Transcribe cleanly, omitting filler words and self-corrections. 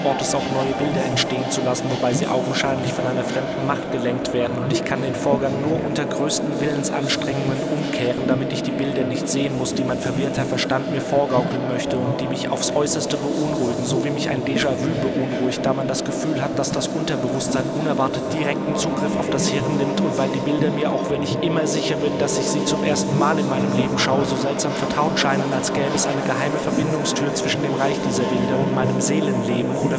Ortes auch neue Bilder entstehen zu lassen, wobei sie augenscheinlich von einer fremden Macht gelenkt werden, und ich kann den Vorgang nur unter größten Willensanstrengungen umkehren, damit ich die Bilder nicht sehen muss, die mein verwirrter Verstand mir vorgaukeln möchte und die mich aufs Äußerste beunruhigen, so wie mich ein Déjà-vu beunruhigt, da man das Gefühl hat, dass das Unterbewusstsein unerwartet direkten Zugriff auf das Hirn nimmt, und weil die Bilder mir, auch wenn ich immer sicher bin, dass ich sie zum ersten Mal in meinem Leben schaue, so seltsam vertraut scheinen, als gäbe es eine geheime Verbindungstür zwischen dem Reich dieser Bilder und meinem Seelenleben,